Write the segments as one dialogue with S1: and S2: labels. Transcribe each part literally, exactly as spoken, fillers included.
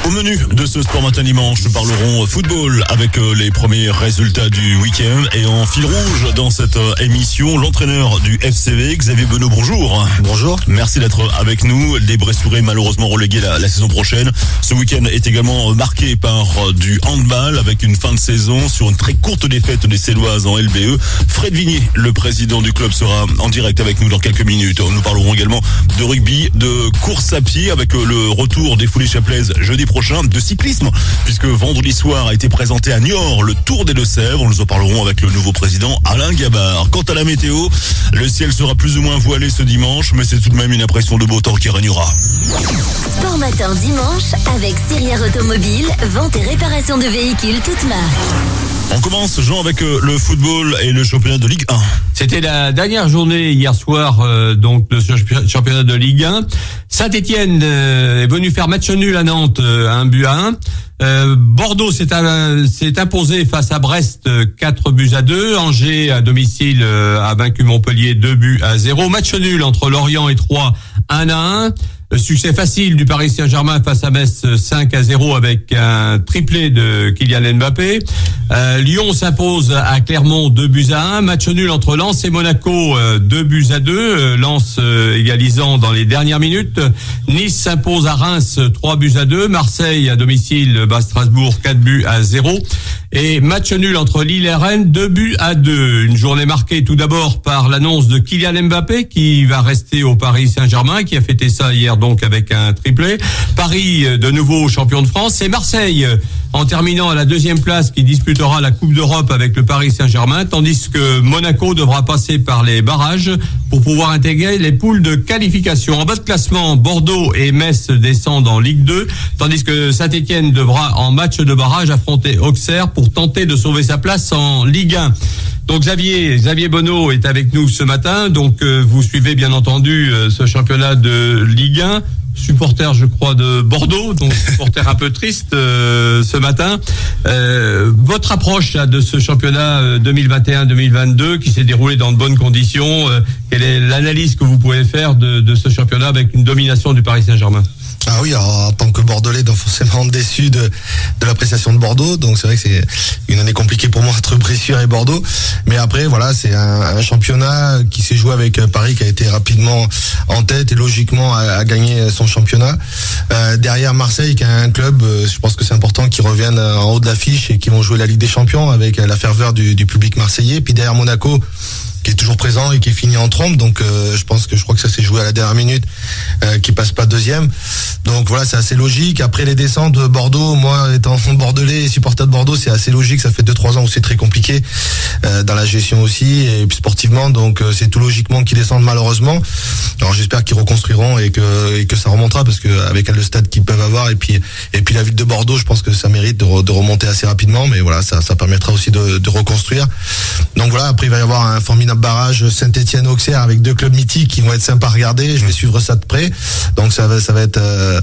S1: Au menu de ce Sport Matin Dimanche, nous parlerons football avec les premiers résultats du week-end. Et en fil rouge dans cette émission, l'entraîneur du F C V, Xavier Benoît, bonjour.
S2: Bonjour.
S1: Merci d'être avec nous. Les Bressourés malheureusement relégués la, la saison prochaine. Ce week-end est également marqué par du handball avec une fin de saison sur une très courte défaite des Céloises en L B E. Fred Vignier, le président du club, sera en direct avec nous dans quelques minutes. Nous parlerons également de rugby, de course à pied avec le retour des Foulées Chaplaises jeudi prochain, de cyclisme puisque vendredi soir a été présenté à Niort le Tour des Deux-Sèvres. Nous en parlerons avec le nouveau président Alain Gabard. Quant à la météo, le ciel sera plus ou moins voilé ce dimanche, mais c'est tout de même une impression de beau temps qui régnera.
S3: Sport Matin dimanche avec Sirière Automobile, vente et réparation de véhicules toutes marques.
S1: On commence, Jean, avec le football et le championnat de Ligue un.
S4: C'était la dernière journée hier soir euh, donc de ce championnat de Ligue un. Saint-Étienne euh, est venu faire match nul à Nantes, euh, un but à un. Euh, Bordeaux s'est, euh, s'est imposé face à Brest, euh, quatre buts à deux. Angers à domicile euh, a vaincu Montpellier, deux buts à zéro. Match nul entre Lorient et Troyes, un à un. Le succès facile du Paris Saint-Germain face à Metz, cinq à zéro avec un triplé de Kylian Mbappé. Euh, Lyon s'impose à Clermont, deux buts à un. Match nul entre Lens et Monaco, euh, deux buts à deux. Lens euh, égalisant dans les dernières minutes. Nice s'impose à Reims, trois buts à deux. Marseille à domicile bat Strasbourg, quatre buts à zéro. Et match nul entre Lille et Rennes, deux buts à deux. Une journée marquée tout d'abord par l'annonce de Kylian Mbappé qui va rester au Paris Saint-Germain, qui a fêté ça hier donc avec un triplé. Paris de nouveau champion de France, et Marseille en terminant à la deuxième place qui disputera la Coupe d'Europe avec le Paris Saint-Germain, tandis que Monaco devra passer par les barrages pour pouvoir intégrer les poules de qualification. En bas de classement, Bordeaux et Metz descendent en Ligue deux, tandis que Saint-Étienne devra en match de barrage affronter Auxerre pour tenter de sauver sa place en Ligue un. Donc Xavier, Xavier Benoît est avec nous ce matin. Donc euh, vous suivez bien entendu euh, ce championnat de Ligue un. Supporter, je crois, de Bordeaux, donc supporter un peu triste euh, ce matin. Euh, votre approche là, de ce championnat euh, deux mille vingt et un deux mille vingt-deux qui s'est déroulé dans de bonnes conditions, euh, quelle est l'analyse que vous pouvez faire de, de ce championnat avec une domination du Paris Saint-Germain?
S2: Ah oui, alors, en tant que Bordelais, donc forcément déçu de, de la prestation de Bordeaux. Donc c'est vrai que c'est une année compliquée pour moi entre Bressuire et Bordeaux. Mais après, voilà, c'est un, un championnat qui s'est joué avec Paris, qui a été rapidement en tête et logiquement a, a gagné son championnat. Euh, derrière Marseille, qui a un club, euh, je pense que c'est important qu'ils reviennent en haut de l'affiche et qu'ils vont jouer la Ligue des Champions avec la ferveur du, du public marseillais. Puis derrière Monaco, qui est toujours présent et qui est fini en trompe, donc euh, je pense que je crois que ça s'est joué à la dernière minute, euh, qui passe pas deuxième, donc voilà, c'est assez logique. Après les descentes de Bordeaux, moi étant bordelais et supporter de Bordeaux, c'est assez logique, ça fait deux trois ans où c'est très compliqué euh, dans la gestion aussi et puis sportivement, donc euh, c'est tout logiquement qu'ils descendent malheureusement. Alors j'espère qu'ils reconstruiront et que et que ça remontera, parce que avec le stade qu'ils peuvent avoir et puis et puis la ville de Bordeaux, je pense que ça mérite de, re, de remonter assez rapidement, mais voilà, ça ça permettra aussi de, de reconstruire. Donc voilà, après il va y avoir un formidable barrage Saint-Étienne-Auxerre avec deux clubs mythiques qui vont être sympas à regarder. Je vais suivre ça de près, donc ça va ça va être euh,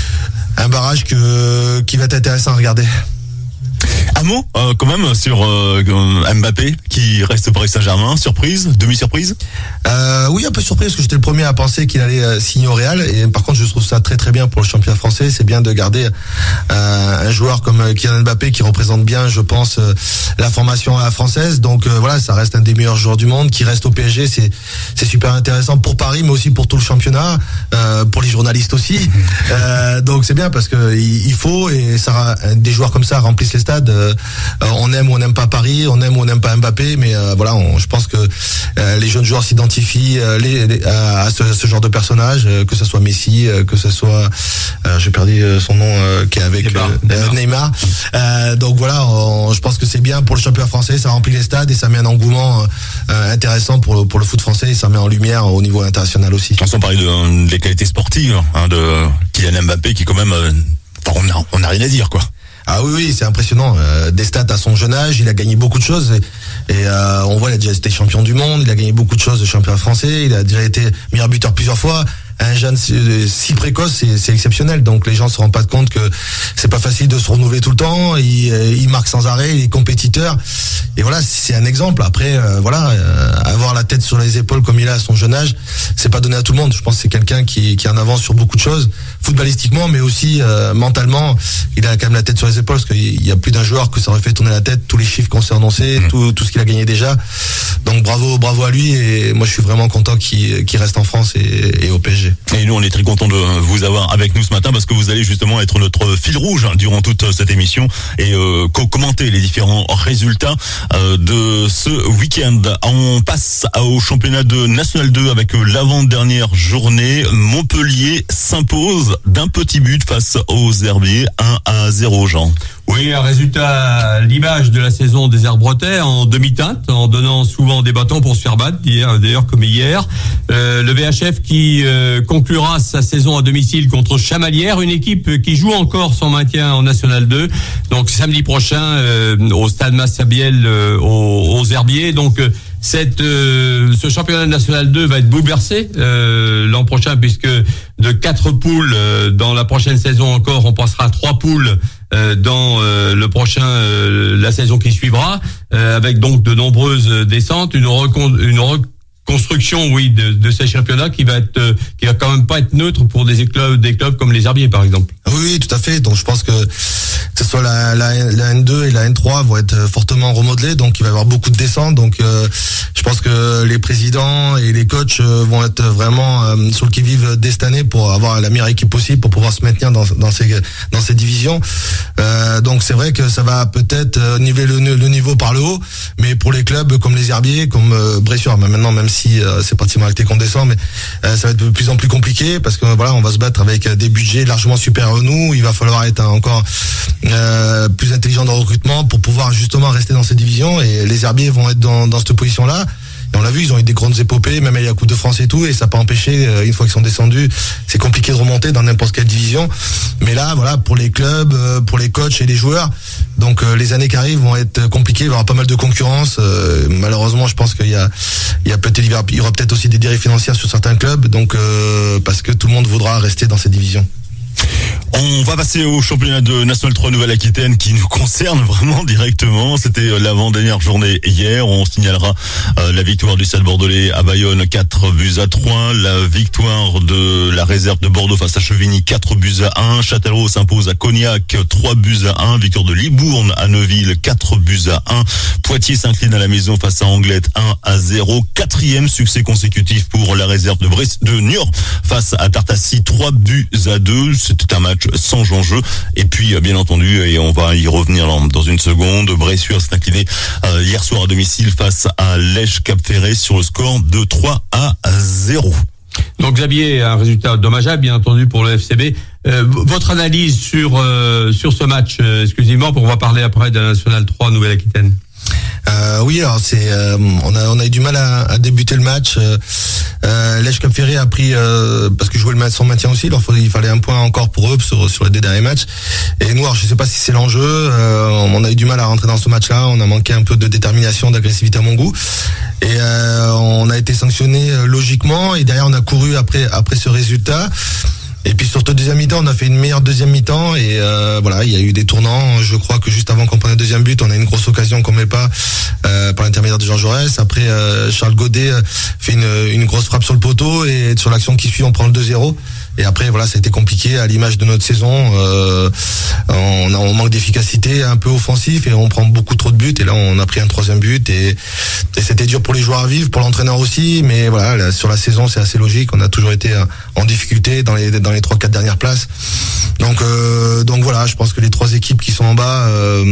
S2: un barrage que qui va être intéressant à regarder.
S1: Un mot euh, quand même sur euh, Mbappé qui reste au Paris Saint-Germain. Surprise, demi-surprise
S2: euh, Oui, un peu surprise, parce que j'étais le premier à penser qu'il allait euh, signer au Real. Et par contre, je trouve ça très très bien pour le championnat français. C'est bien de garder euh, un joueur comme Kylian Mbappé qui représente bien, je pense, euh, la formation française. Donc euh, voilà, ça reste un des meilleurs joueurs du monde qui reste au P S G. C'est c'est super intéressant pour Paris, mais aussi pour tout le championnat, euh, pour les journalistes aussi. Euh, donc c'est bien, parce que il, il faut, et ça, des joueurs comme ça remplissent les stades. Euh, on aime ou on n'aime pas Paris, on aime ou on n'aime pas Mbappé, mais euh, voilà, on, je pense que euh, les jeunes joueurs s'identifient euh, les, les, à, à ce, ce genre de personnage, euh, que ce soit Messi, euh, que ce soit, euh, j'ai perdu son nom, euh, qui est avec
S4: Neymar.
S2: Euh, Neymar. Neymar. Euh, donc voilà, on, je pense que c'est bien pour le championnat français, ça remplit les stades et ça met un engouement euh, intéressant pour, pour le foot français, et ça met en lumière au niveau international aussi.
S1: On s'en parlait de, de les qualités sportives hein, de Kylian Mbappé qui quand même, euh, on n'a on a rien à dire quoi.
S2: Ah oui, oui, c'est impressionnant. Euh, des stats à son jeune âge, il a gagné beaucoup de choses. Et, et euh, on voit, il a déjà été champion du monde, il a gagné beaucoup de choses de championnat français, il a déjà été meilleur buteur plusieurs fois. un jeune si, si précoce, c'est, c'est exceptionnel. Donc les gens se rendent pas compte que c'est pas facile de se renouveler tout le temps. Il, il marque sans arrêt, il est compétiteur. Et voilà, c'est un exemple. Après, euh, voilà, euh, avoir la tête sur les épaules comme il a à son jeune âge, c'est pas donné à tout le monde. Je pense que c'est quelqu'un qui, qui est en avance sur beaucoup de choses, footballistiquement, mais aussi euh, mentalement. Il a quand même la tête sur les épaules parce qu'il y a plus d'un joueur que ça aurait fait tourner la tête. Tous les chiffres qu'on s'est annoncés, mmh. tout, tout ce qu'il a gagné déjà. Donc bravo, bravo à lui. Et moi, je suis vraiment content qu'il, qu'il reste en France et, et au P S G.
S1: Et nous, on est très contents de vous avoir avec nous ce matin parce que vous allez justement être notre fil rouge durant toute cette émission et euh, commenter les différents résultats euh, de ce week-end. On passe au championnat de National deux avec l'avant-dernière journée. Montpellier s'impose d'un petit but face aux Herbiers, un à zéro, Jean.
S4: Oui, un résultat à l'image de la saison des Herbretais en demi-teinte, en donnant souvent des bâtons pour se faire battre, d'ailleurs comme hier. Euh, le V H F qui euh, conclura sa saison à domicile contre Chamalières, une équipe qui joue encore son maintien en National deux. Donc samedi prochain euh, au stade Massabielle euh, aux, aux Herbiers. Donc euh, Cette, euh, ce championnat national deux va être bouleversé euh, l'an prochain puisque de quatre poules euh, dans la prochaine saison encore, on passera à trois poules euh, dans euh, le prochain euh, la saison qui suivra, euh, avec donc de nombreuses descentes, une, recon, une reconstruction, oui, de, de ces championnats qui va être, euh, qui va quand même pas être neutre pour des clubs, des clubs comme les Herbiers par exemple.
S2: Oui, oui, tout à fait. Donc je pense que que ce soit la, la, la N deux et la N trois vont être fortement remodelés, donc il va y avoir beaucoup de descentes. Donc euh, je pense que les présidents et les coachs vont être vraiment euh, sur le qui-vive dès cette année pour avoir la meilleure équipe possible pour pouvoir se maintenir dans, dans ces dans ces divisions. Euh, donc c'est vrai que ça va peut-être niveler le, le niveau par le haut, mais pour les clubs comme les Herbiers, comme euh, Bressuire, mais maintenant même si euh, c'est pratiquement acté qu'on descend, mais euh, ça va être de plus en plus compliqué parce que voilà, on va se battre avec des budgets largement supérieurs à nous. Il va falloir être encore Euh, plus intelligent dans le recrutement pour pouvoir justement rester dans cette division, et les Herbiers vont être dans, dans cette position là, et on l'a vu, ils ont eu des grandes épopées, même avec la Coupe de France et tout, et ça n'a pas empêché, euh, une fois qu'ils sont descendus, c'est compliqué de remonter dans n'importe quelle division. Mais là voilà, pour les clubs, euh, pour les coachs et les joueurs, donc euh, les années qui arrivent vont être compliquées, il va y avoir pas mal de concurrence, euh, malheureusement je pense qu'il y a il y a peut-être il y aura peut-être aussi des dérives financières sur certains clubs, donc euh, parce que tout le monde voudra rester dans cette division.
S1: On va passer au championnat de National trois Nouvelle-Aquitaine qui nous concerne vraiment directement. C'était l'avant-dernière journée hier. On signalera euh, la victoire du Stade Bordelais à Bayonne, quatre buts à trois. La victoire de la réserve de Bordeaux face à Chevigny, quatre buts à un. Châtellerault s'impose à Cognac, trois buts à un. Victoire de Libourne à Neuville, quatre buts à un. Poitiers s'incline à la maison face à Anglette, un à zéro. Quatrième succès consécutif pour la réserve de Brest, de Niort face à Tartassi, trois buts à deux. C'était un match sans enjeu. Et puis, bien entendu, et on va y revenir dans une seconde, Bressuire s'est incliné euh, hier soir à domicile face à Lèche-Cap-Ferré sur le score de trois à zéro.
S4: Donc Xavier, un résultat dommageable, bien entendu, pour le F C B. Euh, votre analyse sur euh, sur ce match, euh, exclusivement, pour on va parler après de la National trois Nouvelle-Aquitaine.
S2: Euh, oui, alors c'est euh, on a on a eu du mal à, à débuter le match. Euh, euh, Lèche-Cap-Ferré a pris euh, parce que jouer le match son maintien aussi, il, faut, il fallait un point encore pour eux sur sur les deux derniers matchs. Et nous, alors, je sais pas si c'est l'enjeu. Euh, on a eu du mal à rentrer dans ce match-là. On a manqué un peu de détermination, d'agressivité à mon goût. Et euh, on a été sanctionné euh, logiquement. Et derrière, on a couru après après ce résultat. Et puis sur le deuxième mi-temps, on a fait une meilleure deuxième mi-temps, et euh, voilà, il y a eu des tournants. Je crois que juste avant qu'on prenne le deuxième but, on a une grosse occasion qu'on met pas euh, par l'intermédiaire de Jean Jaurès. Après, euh, Charles Godet fait une, une grosse frappe sur le poteau, et sur l'action qui suit, on prend le deux zéro. Et après, voilà, ça a été compliqué à l'image de notre saison. Euh, on, a, on manque d'efficacité, un peu offensif, et on prend beaucoup trop de buts. Et là, on a pris un troisième but, et, et c'était dur pour les joueurs à vivre, pour l'entraîneur aussi. Mais voilà, là, sur la saison, c'est assez logique. On a toujours été en difficulté dans les dans les trois quatre dernières places. Donc euh, donc voilà, je pense que les trois équipes qui sont en bas euh,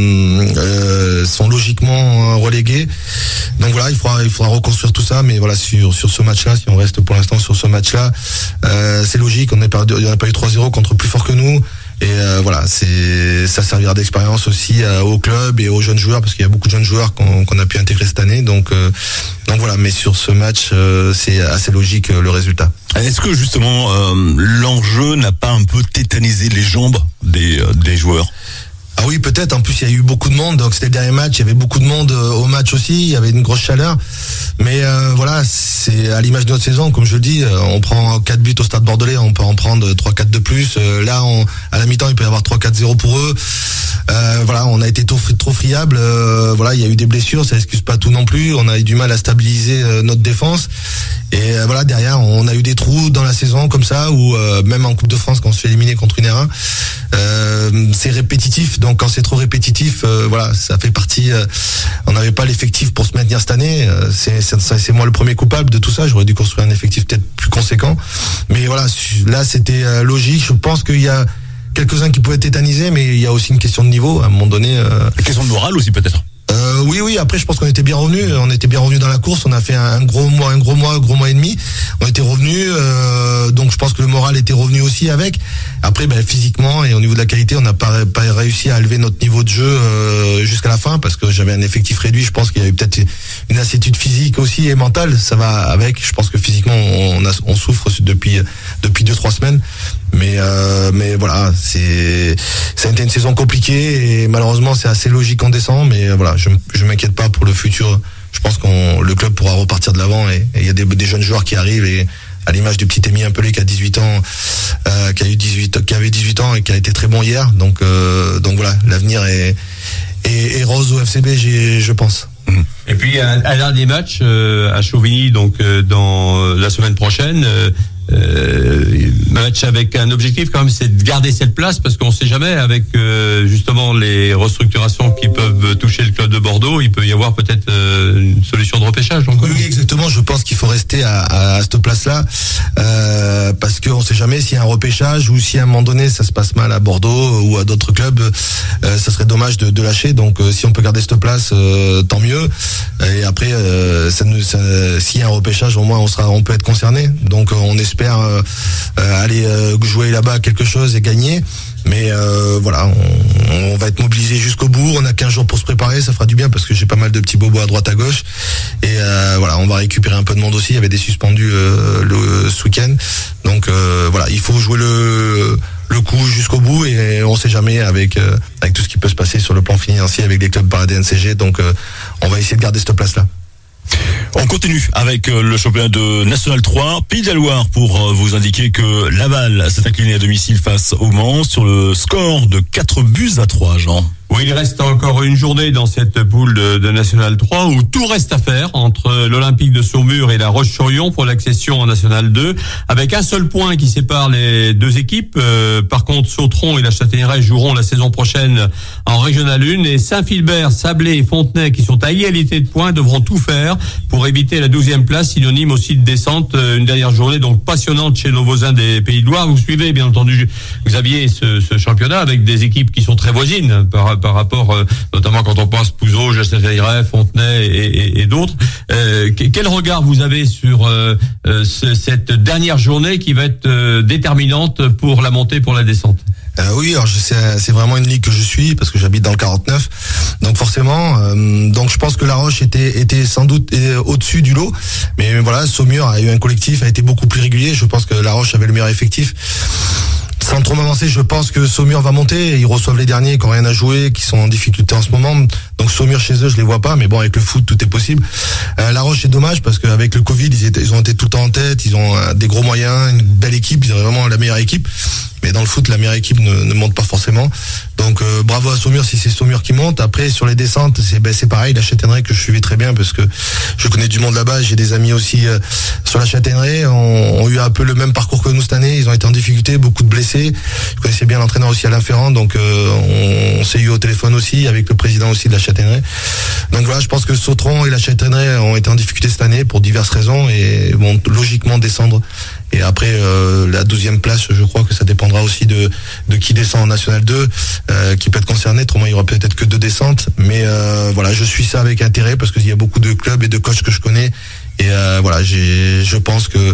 S2: euh, sont logiquement reléguées. Donc voilà, il faudra il faudra reconstruire tout ça. Mais voilà, sur sur ce match-là, si on reste pour l'instant sur ce match-là, euh, c'est logique. On n'a pas, pas eu trois zéro contre plus fort que nous, et euh, voilà, c'est ça servira d'expérience aussi euh, au club et aux jeunes joueurs, parce qu'il y a beaucoup de jeunes joueurs qu'on, qu'on a pu intégrer cette année, donc euh, donc voilà. Mais sur ce match, euh, c'est assez logique euh, le résultat.
S1: Est-ce que justement euh, l'enjeu n'a pas un peu tétanisé les jambes des euh, des joueurs?
S2: Ah oui, peut-être. En plus, il y a eu beaucoup de monde. Donc, c'était le dernier match. Il y avait beaucoup de monde au match aussi. Il y avait une grosse chaleur. Mais euh, voilà, c'est à l'image de notre saison. Comme je le dis, on prend quatre buts au Stade Bordelais. On peut en prendre trois quatre de plus. Là, on, à la mi-temps, il peut y avoir trois quatre zéro pour eux. Euh, voilà, on a été trop, trop friable. Euh, voilà, il y a eu des blessures. Ça excuse pas tout non plus. On a eu du mal à stabiliser euh, notre défense. Et euh, voilà, derrière, on a eu des trous dans la saison comme ça, où euh, même en Coupe de France, quand on se fait éliminer contre une R un, euh, c'est répétitif. Donc quand c'est trop répétitif, euh, voilà, ça fait partie. Euh, on n'avait pas l'effectif pour se maintenir cette année. Euh, c'est, c'est, c'est moi le premier coupable de tout ça. J'aurais dû construire un effectif peut-être plus conséquent. Mais voilà, là c'était euh, logique. Je pense qu'il y a quelques-uns qui pouvaient être tétanisés, mais il y a aussi une question de niveau à un moment donné. Euh...
S1: Une question de morale aussi peut-être.
S2: Euh, oui, oui. Après, je pense qu'on était bien revenus. On était bien revenus dans la course. On a fait un gros mois, un gros mois, gros mois et demi. On était revenus. Euh, donc, je pense que le moral était revenu aussi avec. Après, ben, physiquement et au niveau de la qualité, on n'a pas, pas réussi à élever notre niveau de jeu euh, jusqu'à la fin parce que j'avais un effectif réduit. Je pense qu'il y avait peut-être une lassitude physique aussi et mentale. Ça va avec. Je pense que physiquement, on, a, on souffre depuis depuis deux trois semaines. Mais euh, mais voilà, c'est ça a été une saison compliquée et malheureusement c'est assez logique qu'on descend. Mais voilà, je je m'inquiète pas pour le futur. Je pense qu'on le club pourra repartir de l'avant et il y a des, des jeunes joueurs qui arrivent et à l'image du petit Emi Impelé qui a dix-huit ans, euh, qui a eu dix-huit, qui avait dix-huit ans et qui a été très bon hier. Donc euh, donc voilà, l'avenir est, est, est rose au F C B, je pense.
S4: Et puis un, un dernier match euh, à Chauvigny, donc euh, dans euh, la semaine prochaine. Euh, Euh, match avec un objectif quand même, c'est de garder cette place parce qu'on ne sait jamais avec euh, justement les restructurations qui peuvent toucher le club de Bordeaux, il peut y avoir peut-être euh, une solution de repêchage. Donc.
S2: Oui, oui, exactement. Je pense qu'il faut rester à, à, à cette place-là euh, parce qu'on ne sait jamais s'il y a un repêchage ou si à un moment donné ça se passe mal à Bordeaux ou à d'autres clubs, euh, ça serait dommage de, de lâcher. Donc euh, si on peut garder cette place, euh, tant mieux. Et après, euh, ça nous, ça, s'il y a un repêchage, au moins on sera, on peut être concerné. Donc euh, on espère Euh, euh, aller euh, jouer là-bas quelque chose et gagner, mais euh, voilà, on, on va être mobilisé jusqu'au bout. On a quinze jours pour se préparer, ça fera du bien parce que j'ai pas mal de petits bobos à droite à gauche et euh, voilà, on va récupérer un peu de monde aussi. Il y avait des suspendus euh, le, ce week-end, donc euh, voilà, il faut jouer le le coup jusqu'au bout et on sait jamais avec euh, avec tout ce qui peut se passer sur le plan financier avec les clubs par la D N C G, donc euh, on va essayer de garder cette place-là.
S1: On continue avec le championnat de National trois, Pays de la Loire, pour vous indiquer que Laval s'est incliné à domicile face au Mans sur le score de quatre buts à trois, Jean.
S4: Oui, il reste encore une journée dans cette poule de, de National trois où tout reste à faire entre l'Olympique de Saumur et la Roche-sur-Yon pour l'accession en National deux, avec un seul point qui sépare les deux équipes. Euh, par contre, Sautron et la Châtaigneraie joueront la saison prochaine en Régional un et Saint-Philbert, Sablé et Fontenay, qui sont à égalité de points, devront tout faire pour éviter la douzième place, synonyme aussi de descente. Une dernière journée donc passionnante chez nos voisins des Pays de Loire. Vous suivez bien entendu, Xavier, ce, ce championnat avec des équipes qui sont très voisines par par rapport, euh, notamment quand on passe Pouzeau, Châtaigneraie, Fontenay et, et, et d'autres. Euh, quel regard vous avez sur euh, euh, ce, cette dernière journée qui va être euh, déterminante pour la montée, pour la descente?
S2: Euh, oui, alors je sais, c'est vraiment une ligue que je suis parce que j'habite dans le quarante-neuf, donc forcément, euh, donc je pense que La Roche était était sans doute au-dessus du lot, mais voilà, Saumur a eu un collectif, a été beaucoup plus régulier. Je pense que La Roche avait le meilleur effectif. Sans trop m'avancer, je pense que Saumur va monter. Ils reçoivent les derniers qui n'ont rien à jouer, qui sont en difficulté en ce moment. Donc Saumur chez eux, je les vois pas, mais bon, avec le foot, tout est possible. Euh, La Roche, c'est dommage parce qu'avec le Covid, ils, étaient, ils ont été tout le temps en tête. Ils ont euh, des gros moyens, une belle équipe. Ils ont vraiment la meilleure équipe. Mais dans le foot, la meilleure équipe ne, ne monte pas forcément. Donc euh, bravo à Saumur si c'est Saumur qui monte. Après, sur les descentes, c'est ben, c'est pareil. La Châtaigneraie que je suivais très bien parce que je connais du monde là-bas. J'ai des amis aussi euh, sur la Châtaigneraie. On, on eu un peu le même parcours que nous cette année. Ils ont été en difficulté, beaucoup de blessés. Je connaissais bien l'entraîneur aussi Alain Ferrand. Donc euh, on, on s'est eu au téléphone aussi avec le président aussi de la Châtaigneraie. Donc voilà, je pense que Sautron et la Châtaigneraie ont été en difficulté cette année pour diverses raisons et vont logiquement descendre. Et après euh, la douzième place, je crois que ça dépendra aussi de de qui descend en National deux, euh, qui peut être concerné. Autrement, il y aura peut-être que deux descentes. Mais euh, voilà, je suis ça avec intérêt parce qu'il y a beaucoup de clubs et de coachs que je connais. Et euh, voilà, j'ai, je pense que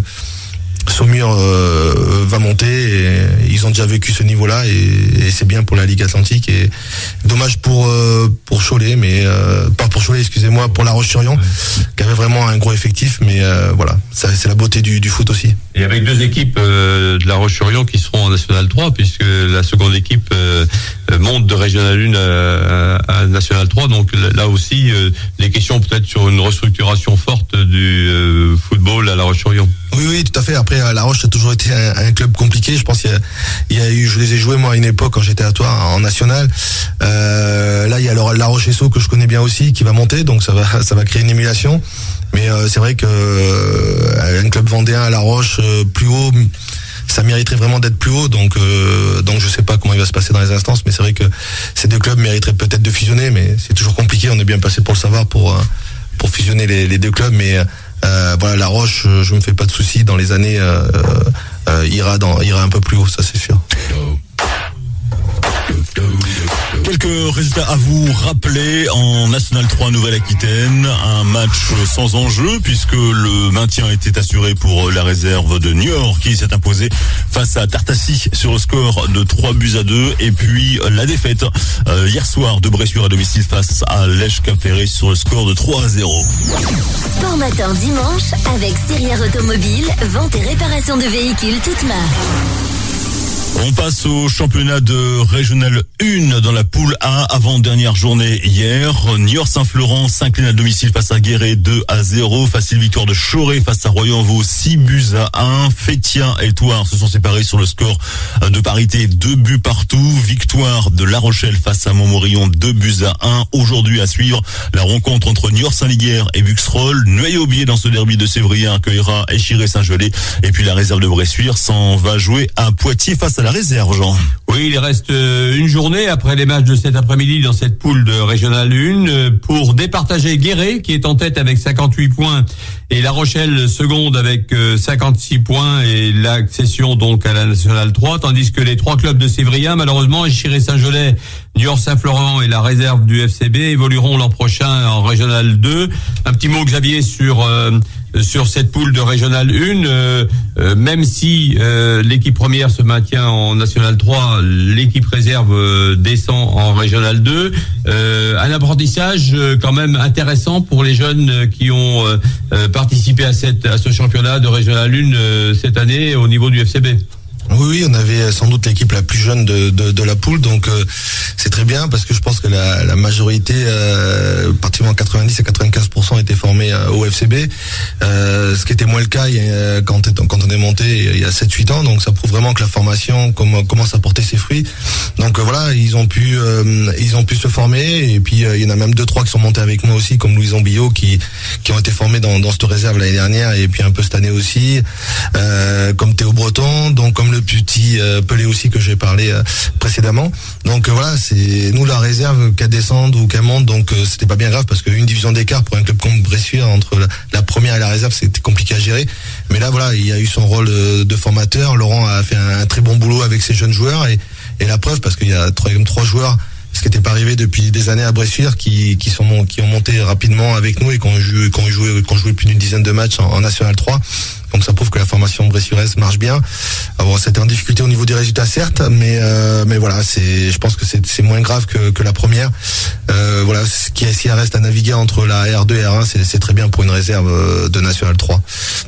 S2: Saumur euh, va monter et ils ont déjà vécu ce niveau-là et, et c'est bien pour la Ligue Atlantique et dommage pour euh, pour Cholet, mais euh, pas pour Cholet, excusez-moi, pour La Roche-sur-Yon, ouais, qui avait vraiment un gros effectif, mais euh, voilà, ça, c'est la beauté du, du foot aussi.
S4: Et avec deux équipes euh, de La Roche-sur-Yon qui seront en National trois, puisque la seconde équipe euh, monte de Régional un à, à National trois. Donc là aussi, euh, des questions peut-être sur une restructuration forte du euh, football à La Roche-sur-Yon.
S2: Oui, oui, tout à fait. Après, La Roche, ça a toujours été un, un club compliqué. Je pense qu'il y a, il y a eu, je les ai joués moi à une époque quand j'étais à Toire en national. Euh, là, il y a La Roche-Esso que je connais bien aussi qui va monter, donc ça va, ça va créer une émulation. Mais euh, c'est vrai que euh, un club vendéen à La Roche euh, plus haut, ça mériterait vraiment d'être plus haut. Donc, euh, donc je sais pas comment il va se passer dans les instances, mais c'est vrai que ces deux clubs mériteraient peut-être de fusionner, mais c'est toujours compliqué. On est bien passé pour le savoir pour euh, pour fusionner les, les deux clubs, mais euh, voilà, La Roche, je me fais pas de soucis, dans les années euh, euh, ira dans ira un peu plus haut, ça c'est sûr.
S1: Quelques résultats à vous rappeler en National trois Nouvelle-Aquitaine. Un match sans enjeu puisque le maintien était assuré pour la réserve de Niort qui s'est imposée face à Tartassi sur le score de trois buts à deux. Et puis la défaite euh, hier soir de Bressuire à domicile face à Lèche-Cap-Ferré sur le score de trois à zéro.
S3: Sport matin dimanche avec Sirière Automobile, vente et réparation de véhicules toutes marques.
S1: On passe au championnat de Régional un dans la poule A, avant-dernière journée hier. Niort-Saint-Florent s'incline à domicile face à Guéret deux à zéro. Facile victoire de Choré face à Royan-Vaux six buts à un. Fétien et Thouars se sont séparés sur le score de parité, deux buts partout. Victoire de La Rochelle face à Montmorillon, deux buts à un. Aujourd'hui à suivre la rencontre entre Niort-Saint-Liguerre et Buxroll. Nueil-Aubier dans ce derby de Sévrier accueillera Échiré-Saint-Gelais. Et puis la réserve de Bressuire s'en va jouer à Poitiers face à la réserve, Jean.
S4: Oui, il reste une journée après les matchs de cet après-midi dans cette poule de Régional un pour départager Guéret qui est en tête avec cinquante-huit points et La Rochelle seconde avec cinquante-six points et l'accession donc à la Nationale trois, tandis que les trois clubs de Sévrien, malheureusement, Échiré-Saint-Gelais, Niort-Saint-Florent et la réserve du F C B évolueront l'an prochain en Régional deux. Un petit mot, Xavier, sur euh, sur cette poule de Régional un, euh, euh, même si euh, l'équipe première se maintient en National trois, l'équipe réserve euh, descend en Régional deux. Euh, un apprentissage euh, quand même intéressant pour les jeunes qui ont euh, euh, participé à cette à ce championnat de Régional un euh, cette année au niveau du F C B.
S2: Oui, oui, on avait sans doute l'équipe la plus jeune de, de, de la poule, donc euh, c'est très bien parce que je pense que la, la majorité, euh, pratiquement quatre-vingt-dix à quatre-vingt-quinze pour cent étaient formés euh, au F C B, euh, ce qui était moins le cas il y a, quand, quand on est monté il y a sept huit ans, donc ça prouve vraiment que la formation comme, commence à porter ses fruits. Donc euh, voilà, ils ont pu euh, ils ont pu se former et puis euh, il y en a même deux trois qui sont montés avec moi aussi, comme Louison Billot qui qui ont été formés dans, dans cette réserve l'année dernière et puis un peu cette année aussi, euh, comme Théo Breton, donc comme le petit euh, Pelé aussi que j'ai parlé euh, précédemment. Donc euh, voilà, c'est nous la réserve qu'elle descende ou qu'elle monte, donc euh, c'était pas bien grave parce qu'une division d'écart pour un club comme Bressuire entre la, la première et la réserve, c'était compliqué à gérer. Mais là voilà, il y a eu son rôle euh, de formateur. Laurent a fait un, un très bon boulot avec ses jeunes joueurs et, et la preuve parce qu'il y a trois, trois joueurs, ce qui n'était pas arrivé depuis des années à Bressuire, qui qui sont qui ont monté rapidement avec nous et qui ont joué qui ont joué qui ont joué plus d'une dizaine de matchs en, en National trois. Donc ça prouve que la formation bressuiraise marche bien. Alors c'était en difficulté au niveau des résultats certes, mais euh, mais voilà, c'est je pense que c'est c'est moins grave que que la première. Euh, voilà, ce qui s'il reste à naviguer entre la R deux et R un, c'est c'est très bien pour une réserve de National trois.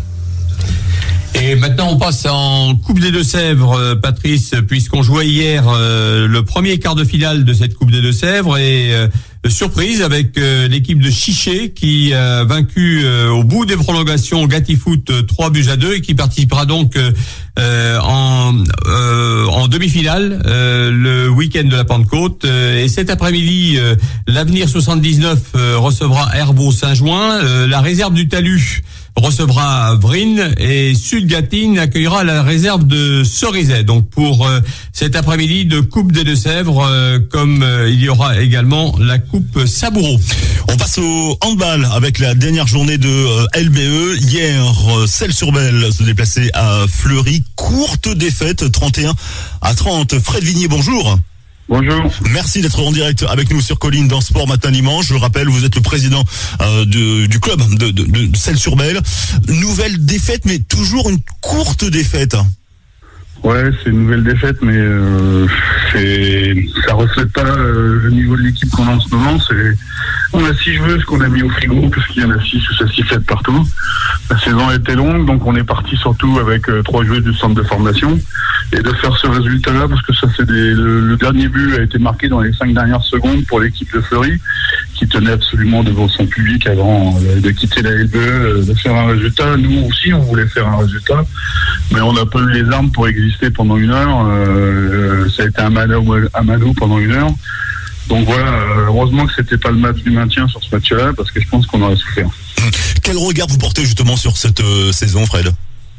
S4: Et maintenant, on passe en Coupe des Deux-Sèvres, Patrice, puisqu'on jouait hier euh, le premier quart de finale de cette Coupe des Deux-Sèvres et euh, surprise avec euh, l'équipe de Chiché qui a vaincu euh, au bout des prolongations Gatifoot euh, trois buts à deux et qui participera donc euh, en euh, en demi-finale euh, le week-end de la Pentecôte. Euh, et cet après-midi, euh, l'Avenir soixante-dix-neuf euh, recevra Herbeau-Saint-Jouin, euh, la réserve du Talus recevra Vrine et Sud-Gatine accueillera la réserve de Cerizay. Donc pour euh, cet après-midi de Coupe des Deux-Sèvres, euh, comme euh, il y aura également la Coupe Saboureau.
S1: On passe au handball avec la dernière journée de euh, L B E. Hier, euh, Celles-sur-Belle se déplaçait à Fleury. Courte défaite, trente et un à trente. Fred Vignier, bonjour.
S5: Bonjour.
S1: Merci d'être en direct avec nous sur Colline dans Sport Matin Dimanche. Je le rappelle, vous êtes le président euh, de, du club de, de, de Celles-sur-Belle. Nouvelle défaite, mais toujours une courte défaite.
S5: Ouais, c'est une nouvelle défaite, mais euh, c'est ça reflète pas euh, le niveau de l'équipe qu'on a en ce moment. C'est On a six joueuses qu'on a mis au frigo, parce qu'il y en a six ou ça s'y fait partout. La saison a été longue, donc on est parti surtout avec euh, trois joueuses du centre de formation. Et de faire ce résultat-là, parce que ça c'est des, le, le dernier but a été marqué dans les cinq dernières secondes pour l'équipe de Fleury, qui tenait absolument devant son public avant euh, de quitter la L B E, euh, de faire un résultat. Nous aussi, on voulait faire un résultat, mais on n'a pas eu les armes pour exister pendant une heure. Euh, ça a été un mano, un mano pendant une heure. Donc voilà, heureusement que c'était pas le match du maintien sur ce match-là, parce que je pense qu'on aurait souffert.
S1: Quel regard vous portez justement sur cette euh, saison, Fred ?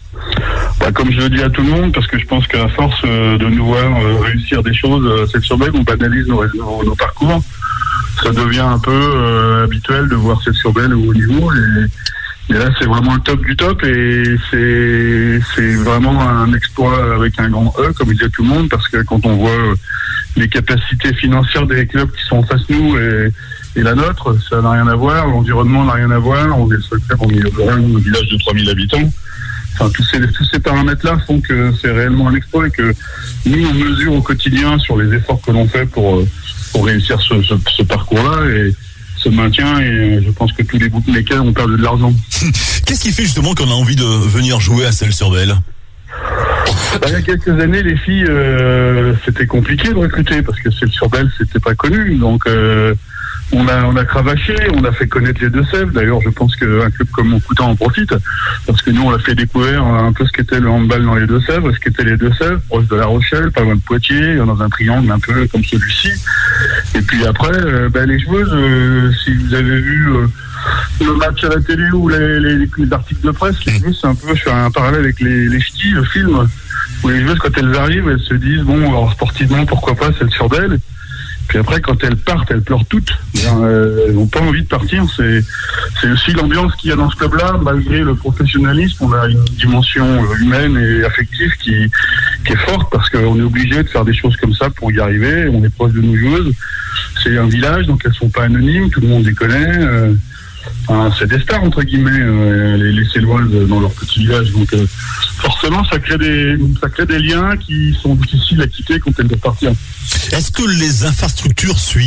S5: Bah, comme je le dis à tout le monde, parce que je pense qu'à force euh, de nous voir euh, réussir des choses, euh, cette surbaie, on banalise nos, nos, nos parcours. Ça devient un peu euh, habituel de voir cette surbaie au haut niveau. Et, et là, c'est vraiment le top du top. Et c'est, c'est vraiment un exploit avec un grand E, comme il dit à tout le monde, parce que quand on voit euh, les capacités financières des clubs qui sont en face de nous et, et la nôtre, ça n'a rien à voir. L'environnement n'a rien à voir. On est le seul club en milieu de un village de trois mille habitants. Enfin, tous ces, tous ces paramètres-là font que c'est réellement un exploit et que nous, on mesure au quotidien sur les efforts que l'on fait pour, pour réussir ce, ce, ce parcours-là et ce maintien. Et je pense que tous les bookmakers ont perdu de l'argent.
S1: Qu'est-ce qui fait justement qu'on a envie de venir jouer à Celles-sur-Belle ?
S5: Bah, il y a quelques années, les filles, euh, c'était compliqué de recruter parce que Celles-sur-Belle, c'était pas connu. Donc, euh, on a on a cravaché, on a fait connaître les Deux-Sèvres. D'ailleurs, je pense qu'un club comme Montcoutan en profite parce que nous, on a fait découvrir un peu ce qu'était le handball dans les Deux-Sèvres, ce qu'étaient les Deux-Sèvres, proche de La Rochelle, pas loin de Poitiers, dans un triangle un peu comme celui-ci. Et puis après, euh, bah, les joueuses, euh, si vous avez vu euh, le match à la télé ou les, les, les articles de presse, les joueuses, c'est un peu, je fais un parallèle avec les, les ch'tis, le film, où les joueuses, quand elles arrivent, elles se disent, bon, alors sportivement, pourquoi pas, Celles-sur-Belle. Puis après, quand elles partent, elles pleurent toutes. Euh, elles n'ont pas envie de partir. C'est, c'est aussi l'ambiance qu'il y a dans ce club-là. Malgré le professionnalisme, on a une dimension humaine et affective qui, qui est forte parce qu'on est obligé de faire des choses comme ça pour y arriver. On est proche de nos joueuses. C'est un village, donc elles sont pas anonymes. Tout le monde les connaît. Euh, enfin, c'est des stars, entre guillemets, euh, les, les Céloises dans leur petit village. Donc euh, forcément, ça crée des, ça crée des liens qui sont difficiles à quitter quand elles doivent partir.
S1: Est-ce que les infrastructures suivent ?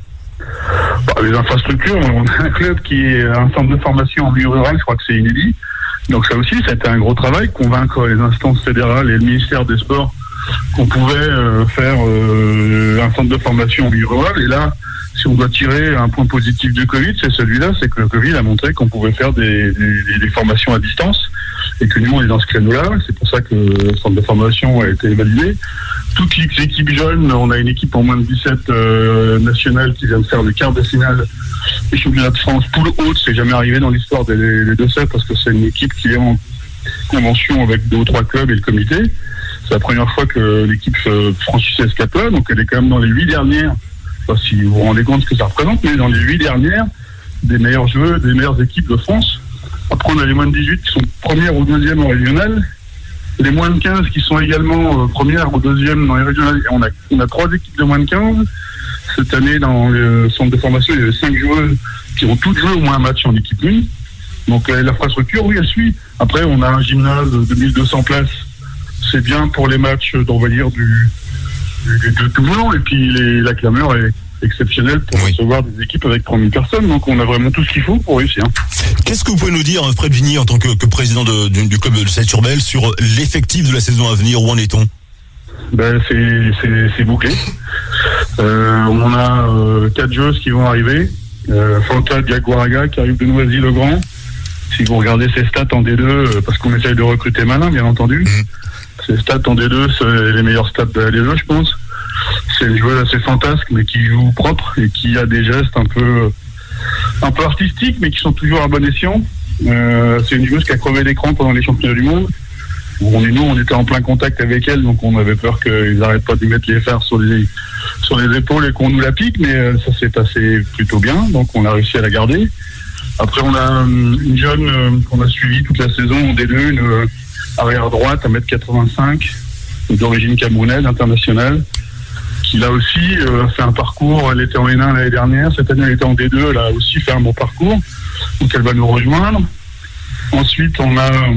S5: Bah, les infrastructures, on a un club qui est un centre de formation en milieu rural, je crois que c'est inédit. Donc ça aussi, ça a été un gros travail, convaincre les instances fédérales et le ministère des Sports qu'on pouvait euh, faire euh, un centre de formation en milieu rural. Et là, si on doit tirer un point positif du Covid, c'est celui-là, c'est que le Covid a montré qu'on pouvait faire des, des, des formations à distance et que nous, on est dans ce créneau-là. C'est pour ça que le centre de formation a été validé. Toutes les équipes jeunes, on a une équipe en moins de dix-sept euh, nationales qui vient de faire le quart de finale des championnats de France poule haute. C'est jamais arrivé dans l'histoire des, des Deux-Sèvres parce que c'est une équipe qui est en convention avec deux ou trois clubs et le comité. C'est la première fois que l'équipe euh, franchissait ce cap-là, donc elle est quand même dans les huit dernières. Je sais pas si vous vous rendez compte ce que ça représente, mais dans les huit dernières des meilleurs jeux, des meilleures équipes de France. Après, on a les moins de dix-huit qui sont premières ou deuxièmes en régional. Les moins de quinze qui sont également euh, premières ou deuxièmes dans les régionales. Et on a, on a trois équipes de moins de quinze. Cette année, dans le centre de formation, il y avait cinq joueuses qui ont toutes joué au moins un match en équipe une. Donc euh, l'infrastructure, oui, elle suit. Après, on a un gymnase de mille deux cents places. C'est bien pour les matchs, on va dire, du, du, de tout venant. Et puis les, la clameur est exceptionnelle pour oui. recevoir des équipes avec trois mille personnes. Donc on a vraiment tout ce qu'il faut pour réussir.
S1: Qu'est-ce que vous pouvez nous dire, Fred Vigny, en tant que, que président de, du, du club de Celles-sur-Belle, sur l'effectif de la saison à venir? Où en est-on?
S5: Ben, c'est, c'est, c'est bouclé. Euh, on a euh, quatre joueuses qui vont arriver. Euh, Fanta Diaguaraga qui arrive de Noisy-le-Grand. Si vous regardez ses stats en D deux, euh, parce qu'on essaye de recruter malin, bien entendu. Mmh. Ses stats en D deux, c'est les meilleurs stats de la D deux, je pense. C'est une joueuse assez fantasque, mais qui joue propre et qui a des gestes un peu, un peu artistiques, mais qui sont toujours à bon escient. Euh, c'est une joueuse qui a crevé l'écran pendant les championnats du monde. On est, nous, on était en plein contact avec elle, donc on avait peur qu'ils n'arrêtent pas de lui mettre les fers sur les, sur les épaules et qu'on nous la pique, mais euh, ça s'est passé plutôt bien, donc on a réussi à la garder. Après, on a une jeune euh, qu'on a suivie toute la saison en D deux, une euh, arrière droite, un mètre quatre-vingt-cinq, d'origine camerounaise, internationale, qui là aussi euh, fait un parcours. Elle était en N un l'année dernière, cette année elle était en D deux, elle a aussi fait un bon parcours, donc elle va nous rejoindre. Ensuite, on a... Euh,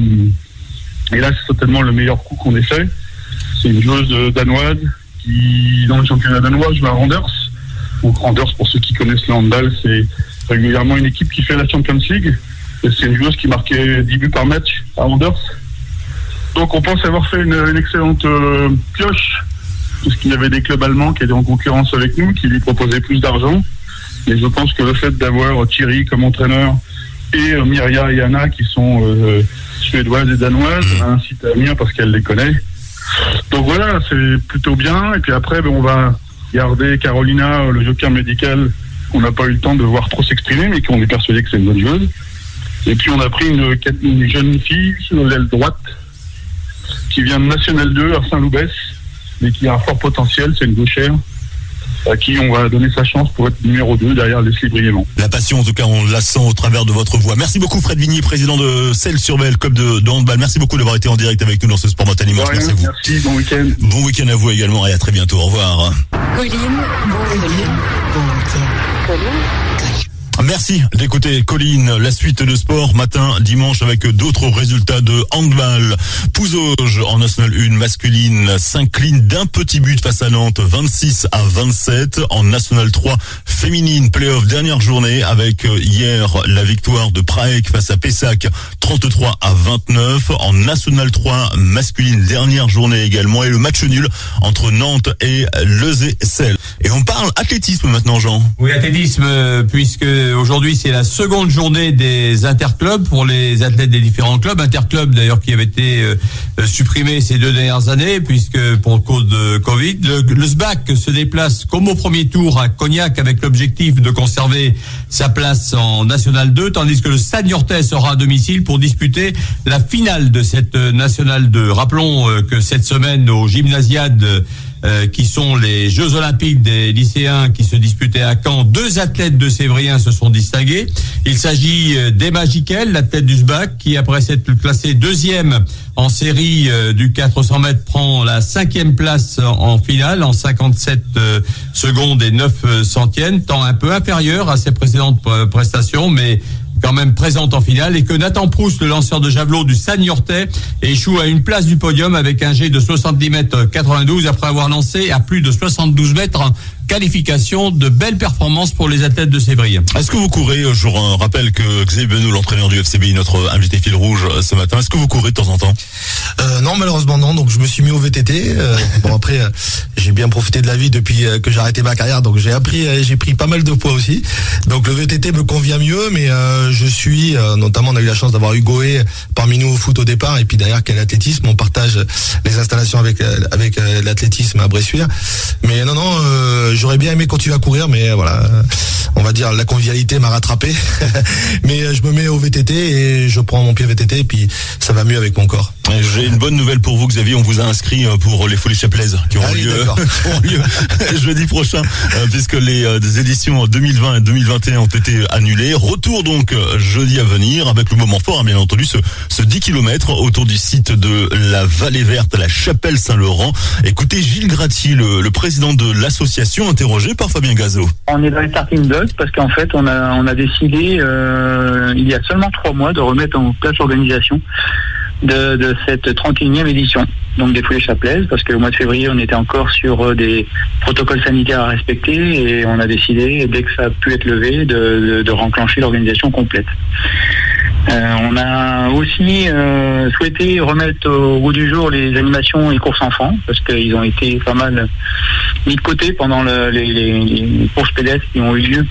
S5: Et là, c'est certainement le meilleur coup qu'on ait fait. C'est une joueuse danoise qui, dans le championnat danois, joue à Randers. Donc Anders, pour ceux qui connaissent le handball, c'est régulièrement une équipe qui fait la Champions League. Et c'est une joueuse qui marquait dix buts par match à Anders. Donc on pense avoir fait une, une excellente euh, pioche, puisqu'il y avait des clubs allemands qui étaient en concurrence avec nous, qui lui proposaient plus d'argent. Et je pense que le fait d'avoir Thierry comme entraîneur et euh, Mirja et Anna qui sont euh, suédoises et danoises, on a incité Amiens parce qu'elle les connaît. Donc voilà, c'est plutôt bien. Et puis après, ben, on va garder Carolina, le joker médical, qu'on n'a pas eu le temps de voir trop s'exprimer, mais qu'on est persuadé que c'est une bonne joueuse. Et puis on a pris une, une jeune fille sur l'aile droite qui vient de National deux à Saint-Loubès, mais qui a un fort potentiel, c'est une gauchère, à qui on va donner sa chance pour être numéro deux derrière Leslie Briémont.
S1: La passion, en tout cas, on la sent au travers de votre voix. Merci beaucoup, Fred Vigny, président de Celles-sur-Belle, club de, de handball. Merci beaucoup d'avoir été en direct avec nous dans ce Sport Matin Dimanche. Merci à vous.
S5: Merci, bon week-end.
S1: Bon week-end à vous également et à très bientôt. Au revoir.
S3: Colline, bon week-end. Bon week-end. Colline.
S1: Merci d'écouter Colline, la suite de sport matin, dimanche avec d'autres résultats de handball. Pouzauges en National un masculine s'incline d'un petit but face à Nantes, vingt-six à vingt-sept. En National trois féminine, play-off dernière journée avec hier la victoire de Praec face à Pessac, trente-trois à vingt-neuf. En National trois masculine dernière journée également et le match nul entre Nantes et Lezé-Celle. Et on parle athlétisme maintenant, Jean.
S4: Oui, athlétisme, puisque aujourd'hui c'est la seconde journée des interclubs pour les athlètes des différents clubs. Interclubs d'ailleurs qui avait été euh, supprimé ces deux dernières années puisque pour cause de Covid. Le, le S B A C se déplace comme au premier tour à Cognac avec l'objectif de conserver sa place en National deux, tandis que le Stade Niortais sera à domicile pour disputer la finale de cette National deux. Rappelons euh, que cette semaine au Gymnasiade, Euh, qui sont les Jeux Olympiques des lycéens qui se disputaient à Caen, deux athlètes de Sévrien se sont distingués. Il s'agit d'Emma Jiquel, l'athlète du S B A C, qui après s'être classée deuxième en série euh, du quatre cents mètres prend la cinquième place en finale en cinquante-sept euh, secondes et neuf centièmes, temps un peu inférieur à ses précédentes euh, prestations, mais quand même présente en finale, et que Nathan Proust, le lanceur de javelot du Stade Niortais, échoue à une place du podium avec un jet de soixante-dix mètres quatre-vingt-douze après avoir lancé à plus de soixante-douze mètres. Qualification, de belles performances pour les athlètes de Sévrier.
S1: Est-ce que vous courez, je rappelle que Xavier Benoît, l'entraîneur du F C B I, notre invité fil rouge ce matin, est-ce que vous courez de temps en temps?
S2: euh, Non, malheureusement non, donc je me suis mis au V T T. Euh, bon après, euh, j'ai bien profité de la vie depuis euh, que j'ai arrêté ma carrière, donc j'ai appris, euh, j'ai pris pas mal de poids aussi. Donc le V T T me convient mieux, mais euh, je suis, euh, notamment on a eu la chance d'avoir Hugo Hé parmi nous au foot au départ, et puis derrière quel athlétisme, on partage les installations avec, euh, avec euh, l'athlétisme à Bressuire. Mais non, non, euh, j'aurais bien aimé continuer à courir, mais voilà, on va dire la convivialité m'a rattrapé. Mais je me mets au V T T et je prends mon pied V T T et puis ça va mieux avec mon corps.
S1: J'ai une bonne nouvelle pour vous, Xavier. On vous a inscrit pour les Folies Chaplaises qui auront, ah oui, lieu, auront lieu jeudi prochain, puisque les euh, éditions deux mille vingt et deux mille vingt et un ont été annulées. Retour donc jeudi à venir avec le moment fort, hein, bien entendu, ce, ce dix kilomètres autour du site de la Vallée Verte, la Chapelle Saint-Laurent. Écoutez Gilles Gratier, le, le président de l'association, interrogé par Fabien Gazot.
S6: On est dans les starting blocks parce qu'en fait, on a, on a décidé euh, il y a seulement trois mois de remettre en place l'organisation de, de cette trente et unième édition, donc des Foulées Chaplaises, parce qu'au mois de février, on était encore sur des protocoles sanitaires à respecter et on a décidé, dès que ça a pu être levé, de, de, de renclencher l'organisation complète. Euh, on a aussi euh, souhaité remettre au goût du jour les animations et courses enfants, parce qu'ils ont été pas mal mis de côté pendant le, les, les, les courses pédestres qui ont eu lieu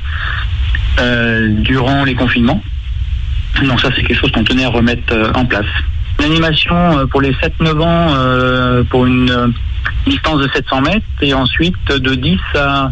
S6: euh, durant les confinements. Donc ça, c'est quelque chose qu'on tenait à remettre euh, en place. L'animation pour les sept neuf ans euh, pour une euh, distance de sept cents mètres, et ensuite de dix à,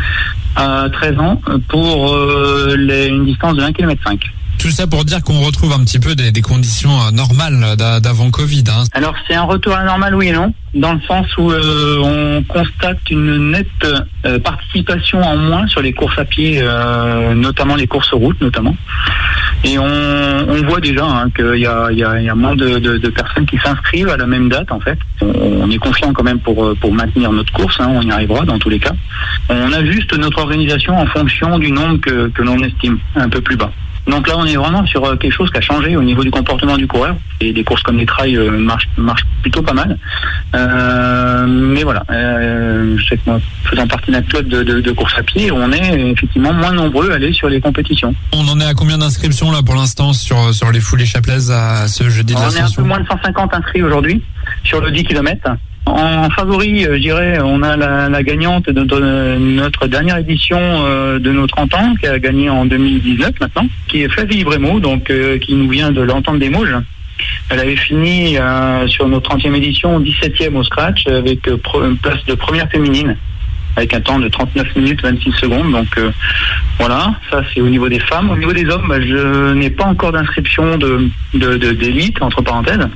S6: à treize ans pour euh, les, une distance de un virgule cinq kilomètre.
S7: Tout ça pour dire qu'on retrouve un petit peu des, des conditions normales d'avant Covid. Hein.
S6: Alors c'est un retour à la normale, oui et non, dans le sens où euh, on constate une nette euh, participation en moins sur les courses à pied, euh, notamment les courses routes notamment. Et on, on voit déjà hein, qu'il y a, il y, a, il y a moins de, de, de personnes qui s'inscrivent à la même date en fait. On, on est confiant quand même pour, pour maintenir notre course, hein, on y arrivera dans tous les cas. On ajuste notre organisation en fonction du nombre que, que l'on estime un peu plus bas. Donc là, on est vraiment sur quelque chose qui a changé au niveau du comportement du coureur. Et des courses comme les trails euh, marchent, marchent plutôt pas mal. Euh, mais voilà, euh, je sais que moi, faisant partie d'un club de, de, de course à pied, on est effectivement moins nombreux à aller sur les compétitions.
S7: On en est à combien d'inscriptions là pour l'instant sur, sur les foulées Chaplaises à ce jeudi de
S6: l'Ascension ? On est un peu moins de cent cinquante inscrits aujourd'hui sur le dix kilomètres. En favori, je dirais, on a la, la gagnante de notre, notre dernière édition euh, de nos trente ans, qui a gagné en deux mille dix-neuf maintenant, qui est Flavie Brémaud, donc euh, qui nous vient de l'Entente des Mauges. Elle avait fini euh, sur notre trentième édition dix-septième au scratch avec euh, une place de première féminine, avec un temps de trente-neuf minutes vingt-six secondes. Donc euh, voilà, ça c'est au niveau des femmes. Au niveau des hommes, bah, je n'ai pas encore d'inscription de, de, de, d'élite, entre parenthèses.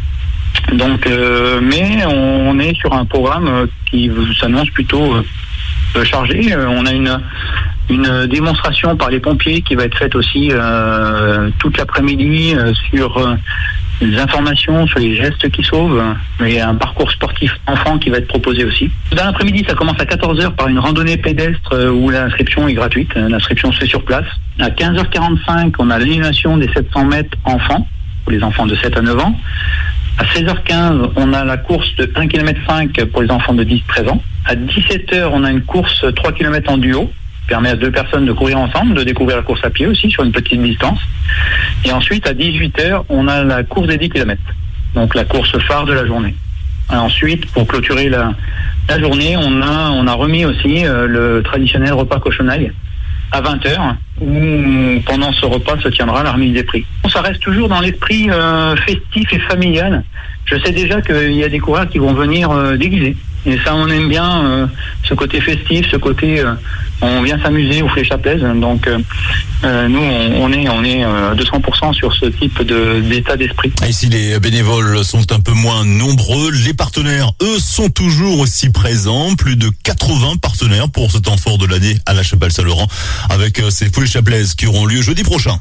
S6: Donc, euh, mais on est sur un programme qui s'annonce plutôt euh, chargé. On a une une démonstration par les pompiers qui va être faite aussi euh, toute l'après-midi euh, sur euh, les informations sur les gestes qui sauvent. Il y a un parcours sportif enfant qui va être proposé aussi. Dans l'après-midi, ça commence à quatorze heures par une randonnée pédestre euh, où l'inscription est gratuite. L'inscription se fait sur place. À quinze heures quarante-cinq, on a l'animation des sept cents mètres enfants pour les enfants de sept à neuf ans. À seize heures quinze, on a la course de un virgule cinq kilomètre pour les enfants de dix à treize ans. À dix-sept heures, on a une course trois kilomètres en duo, qui permet à deux personnes de courir ensemble, de découvrir la course à pied aussi sur une petite distance. Et ensuite, à dix-huit heures, on a la course des dix kilomètres, donc la course phare de la journée. Et ensuite, pour clôturer la, la journée, on a, on a remis aussi euh, le traditionnel repas cochonaille à vingt heures, où pendant ce repas se tiendra la remise des prix. Ça reste toujours dans l'esprit euh, festif et familial. Je sais déjà qu'il y a des coureurs qui vont venir euh, déguisés. Et ça, on aime bien euh, ce côté festif, ce côté euh, on vient s'amuser au Foulées Chaplaises. Donc euh, euh, nous, on, on est on est à deux cents pour cent sur ce type de, d'état d'esprit.
S1: Ici, les bénévoles sont un peu moins nombreux. Les partenaires, eux, sont toujours aussi présents. Plus de quatre-vingts partenaires pour ce temps fort de l'année à La Chapelle-Saint-Laurent, avec ces Foulées Chaplaises qui auront lieu jeudi prochain.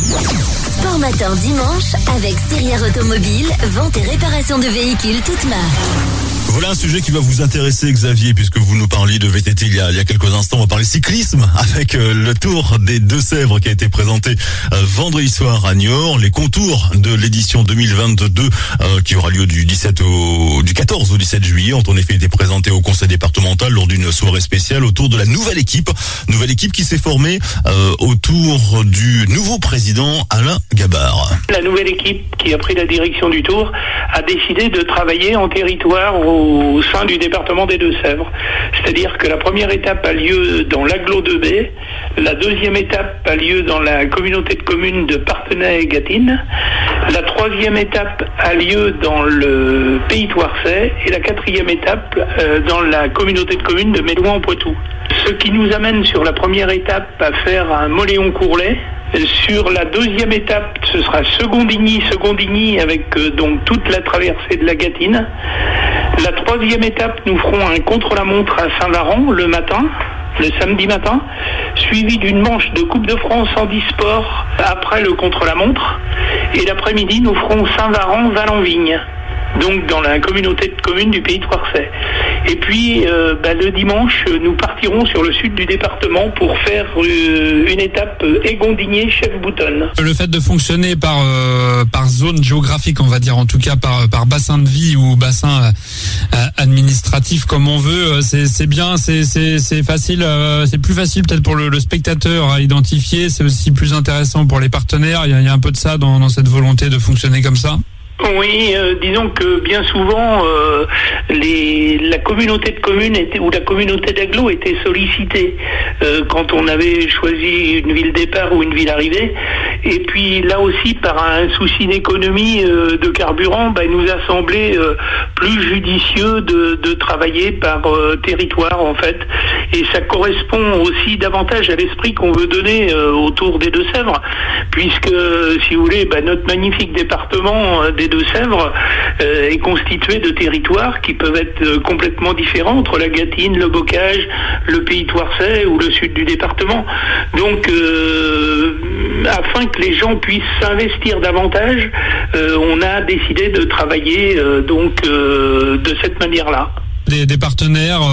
S3: Sport matin dimanche avec Sirière Automobile, vente et réparation de véhicules toutes marques.
S1: Voilà un sujet qui va vous intéresser, Xavier, puisque vous nous parliez de V T T il y a, il y a quelques instants. On va parler cyclisme avec euh, le Tour des Deux-Sèvres qui a été présenté euh, vendredi soir à Niort. Les contours de l'édition deux mille vingt-deux euh, qui aura lieu du dix-sept au du quatorze au dix-sept juillet ont en effet été présentés au conseil départemental lors d'une soirée spéciale autour de la nouvelle équipe. Nouvelle équipe qui s'est formée euh, autour du nouveau président Alain Gabard.
S8: La nouvelle équipe qui a pris la direction du Tour a décidé de travailler en territoire au au sein du département des Deux-Sèvres. C'est-à-dire que la première étape a lieu dans l'agglo de B, la deuxième étape a lieu dans la communauté de communes de Parthenay-Gâtine, la troisième étape a lieu dans le Pays Thouarsais et la quatrième étape euh, dans la communauté de communes de Mélouin-en-Poitou. Ce qui nous amène sur la première étape à faire un Moléon-Courlet. Sur la deuxième étape, ce sera Secondigny, Secondigny avec euh, donc toute la traversée de la Gâtine. La troisième étape, nous ferons un contre-la-montre à Saint-Varan le matin, le samedi matin, suivi d'une manche de Coupe de France handisport après le contre-la-montre. Et l'après-midi, nous ferons Saint-Varan-Valenvigne, donc dans la communauté de communes du Pays Thouarsais. Et puis euh, bah, le dimanche, nous partirons sur le sud du département pour faire euh, une étape euh, Égondigné-Chef-Boutonne.
S7: Le fait de fonctionner par euh, par zone géographique, on va dire en tout cas par par bassin de vie ou bassin euh, administratif comme on veut, c'est c'est bien, c'est c'est c'est facile, euh, c'est plus facile peut-être pour le, le spectateur à identifier, c'est aussi plus intéressant pour les partenaires. Il y a, il y a un peu de ça dans dans cette volonté de fonctionner comme ça.
S8: Oui, euh, disons que bien souvent, euh, les, la communauté de communes était, ou la communauté d'agglo était sollicitée euh, quand on avait choisi une ville départ ou une ville arrivée. Et puis là aussi, par un souci d'économie euh, de carburant, bah, il nous a semblé euh, plus judicieux de, de travailler par euh, territoire en fait. Et ça correspond aussi davantage à l'esprit qu'on veut donner euh, autour des Deux-Sèvres, puisque, si vous voulez, bah, notre magnifique département euh, des Deux-Sèvres euh, est constitué de territoires qui peuvent être euh, complètement différents entre la Gâtine, le Bocage, le Pays Thouarsais ou le sud du département. Donc, euh, afin que les gens puissent s'investir davantage, euh, on a décidé de travailler euh, donc euh, de cette manière-là.
S7: Des, des partenaires euh,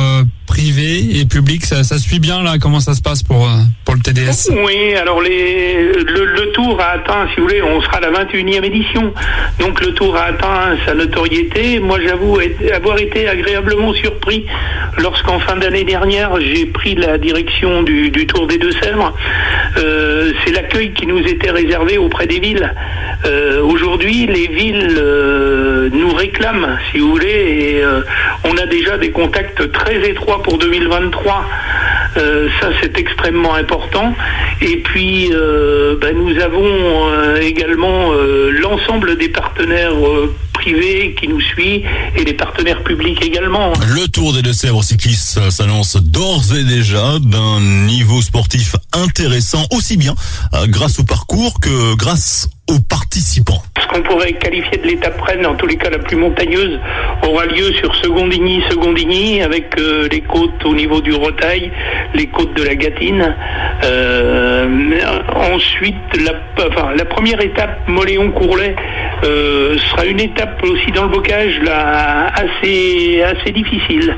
S7: privé et public, ça, ça suit bien là. Comment ça se passe pour pour le T D S?
S8: Oui, alors les le, le Tour a atteint, si vous voulez, on sera à la vingt et unième édition. Donc le Tour a atteint sa notoriété. Moi, j'avoue avoir été agréablement surpris lorsqu'en fin d'année dernière, j'ai pris la direction du, du Tour des Deux-Sèvres. Euh, c'est l'accueil qui nous était réservé auprès des villes. Euh, aujourd'hui, les villes euh, nous réclament, si vous voulez, et euh, on a déjà des contacts très étroits pour deux mille vingt-trois. Euh, ça, c'est extrêmement important. Et puis, euh, bah, nous avons euh, également euh, l'ensemble des partenaires euh, privés qui nous suivent et les partenaires publics également.
S1: Le Tour des Deux-Sèvres cyclistes s'annonce d'ores et déjà d'un niveau sportif intéressant, aussi bien euh, grâce au parcours que grâce aux participants.
S8: Ce qu'on pourrait qualifier de l'étape reine, en tous les cas la plus montagneuse, aura lieu sur Secondigny, Secondigny, avec euh, les côtes au niveau du Rotail, les côtes de la Gâtine. Euh, ensuite, la, enfin, la première étape, Moléon-Courlet, euh, sera une étape aussi dans le bocage là, assez, assez difficile.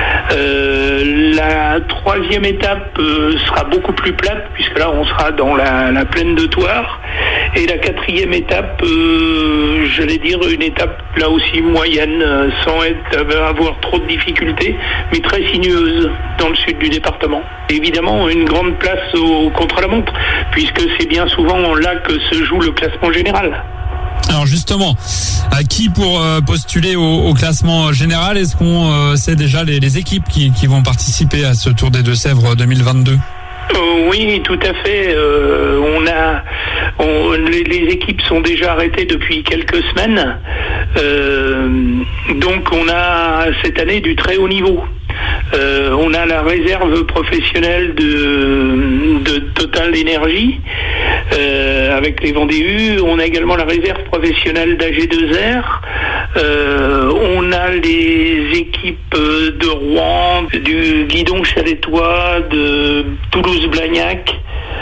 S8: Euh, la troisième étape euh, sera beaucoup plus plate, puisque là on sera dans la, la plaine de Thouars. Et la quatrième étape, euh, j'allais dire une étape là aussi moyenne, euh, sans être, avoir trop de difficultés, mais très sinueuse dans le sud du département. Et évidemment, une grande place au contre-la-montre, puisque c'est bien souvent là que se joue le classement général.
S7: Alors justement, à qui pour euh, postuler au, au classement général? Est-ce qu'on euh, sait déjà les, les équipes qui, qui vont participer à ce Tour des Deux-Sèvres deux mille vingt-deux?
S8: Euh, oui, tout à fait. Euh, on a, on, les, les équipes sont déjà arrêtées depuis quelques semaines. Euh, donc on a cette année du très haut niveau. Euh, on a la réserve professionnelle de, de Total Énergie euh, avec les Vendée U. On a également la réserve professionnelle d'A G deux R. Euh, on a les équipes de Rouen, du Guidon Chalétois, de Toulouse-Blagnac,